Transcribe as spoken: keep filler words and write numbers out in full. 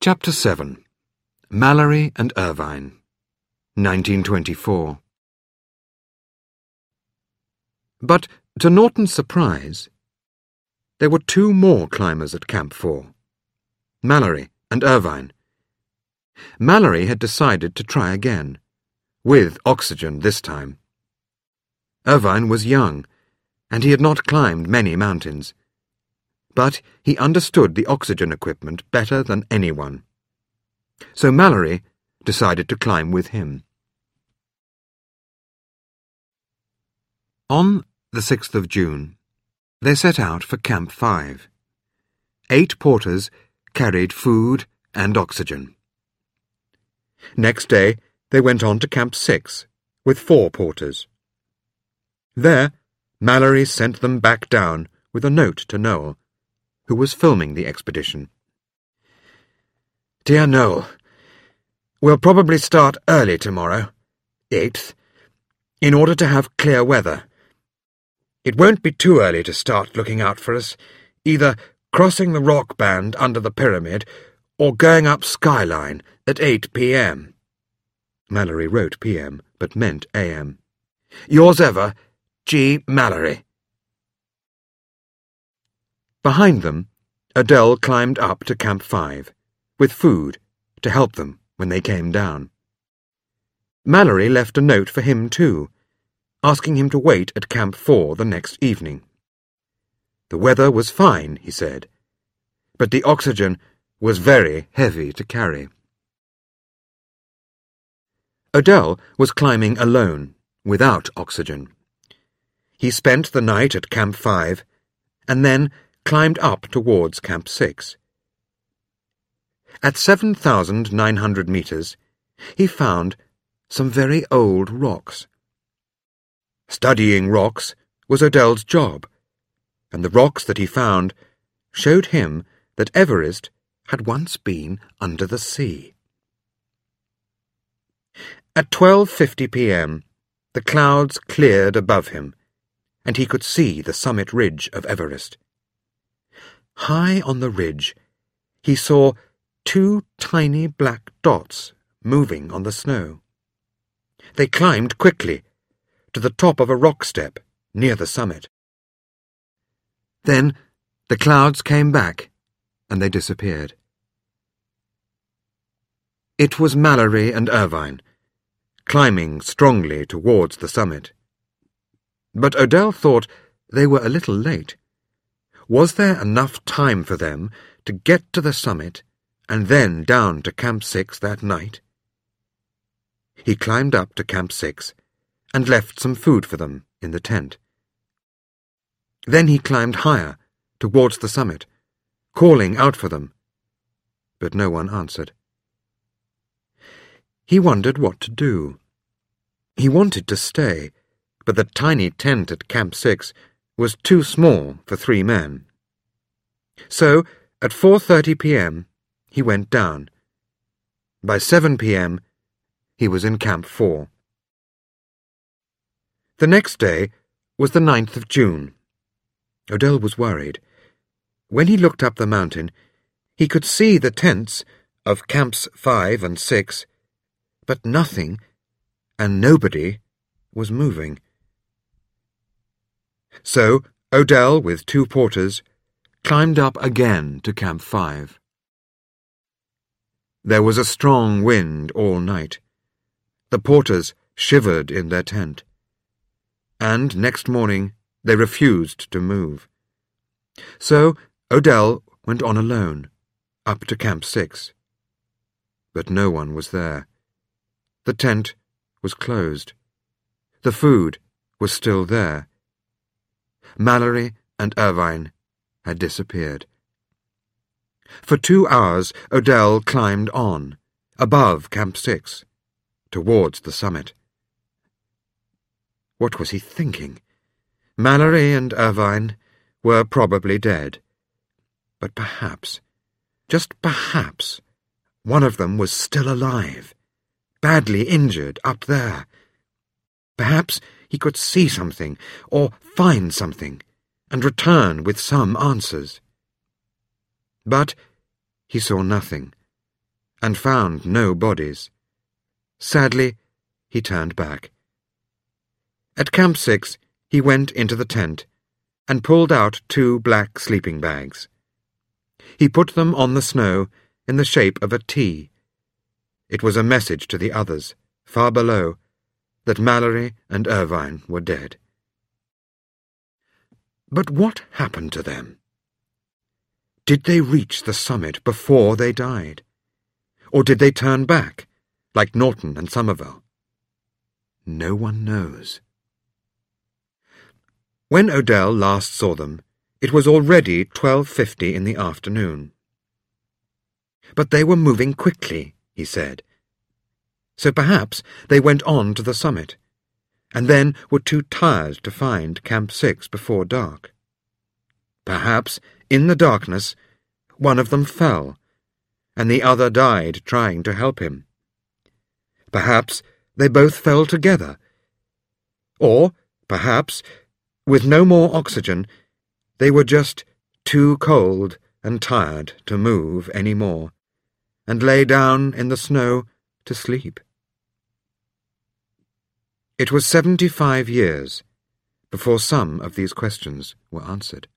Chapter seven. Mallory and Irvine, nineteen twenty-four. But, to Norton's surprise, there were two more climbers at Camp four, Mallory and Irvine. Mallory had decided to try again, with oxygen this time. Irvine was young, and he had not climbed many mountains, but he understood the oxygen equipment better than anyone. So Mallory decided to climb with him. On the sixth of June, they set out for Camp five. Eight porters carried food and oxygen. Next day, they went on to Camp six with four porters. There, Mallory sent them back down with a note to Noel, who was filming the expedition. Dear Noel, we'll probably start early tomorrow, eighth, in order to have clear weather. It won't be too early to start looking out for us, either crossing the rock band under the pyramid or going up Skyline at eight p m Mallory wrote P M, but meant A M Yours ever, G. Mallory. Behind them, Adele climbed up to Camp five, with food to help them when they came down. Mallory left a note for him too, asking him to wait at Camp four the next evening. The weather was fine, he said, but the oxygen was very heavy to carry. Adele was climbing alone, without oxygen. He spent the night at Camp five, and then climbed up towards Camp six. At seven thousand nine hundred meters, he found some very old rocks. Studying rocks was Adele's job, and the rocks that he found showed him that Everest had once been under the sea. At twelve fifty p m, the clouds cleared above him, and he could see the summit ridge of Everest. High on the ridge, he saw two tiny black dots moving on the snow. They climbed quickly to the top of a rock step near the summit. Then the clouds came back, and they disappeared. It was Mallory and Irvine, climbing strongly towards the summit. But Adele thought they were a little late. Was there enough time for them to get to the summit and then down to Camp six that night? He climbed up to Camp six and left some food for them in the tent. Then he climbed higher towards the summit, calling out for them, but no one answered. He wondered what to do. He wanted to stay, but the tiny tent at Camp six was too small for three men. So, at four thirty p m, he went down. By seven p m, he was in Camp four. The next day was the ninth of June. Adele was worried. When he looked up the mountain, he could see the tents of Camps five and six, but nothing and nobody was moving. So Adele, with two porters, climbed up again to Camp five. There was a strong wind all night. The porters shivered in their tent, and next morning they refused to move. So Adele went on alone, up to Camp six. But no one was there. The tent was closed. The food was still there. Mallory and Irvine had disappeared. For two hours Adele climbed on, above Camp six, towards the summit. What was he thinking? Mallory and Irvine were probably dead. But perhaps, just perhaps, one of them was still alive, badly injured up there. Perhaps he could see something, or find something, and return with some answers. But he saw nothing, and found no bodies. Sadly, he turned back. At Camp Six, he went into the tent and pulled out two black sleeping bags. He put them on the snow in the shape of a T. It was a message to the others, far below, that Mallory and Irvine were dead. But what happened to them? Did they reach the summit before they died? Or did they turn back, like Norton and Somerville? No one knows. When Odell last saw them, it was already twelve fifty in the afternoon. But they were moving quickly, he said. So perhaps they went on to the summit, and then were too tired to find Camp Six before dark. Perhaps, in the darkness, one of them fell, and the other died trying to help him. Perhaps they both fell together. Or, perhaps, with no more oxygen, they were just too cold and tired to move any more, and lay down in the snow to sleep. It was seventy-five years before some of these questions were answered.